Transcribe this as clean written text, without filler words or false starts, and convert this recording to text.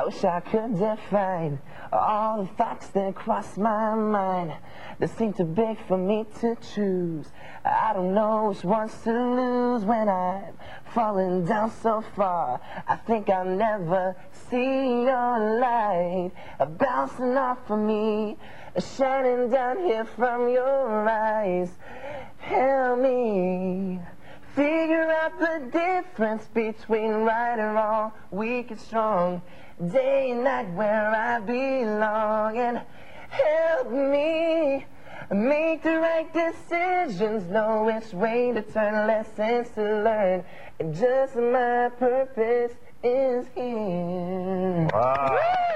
wish I could define all the thoughts that cross my mind. They seem too big for me to choose. I don't know which ones to lose when I'm falling down so far. I think I'll never see your light bouncing off of me, shining down here from your eyes. Help me figure out the difference between right and wrong, weak and strong, day and night, where I belong. And help me make the right decisions, know which way to turn, lessons to learn, and just my purpose is here. Wow.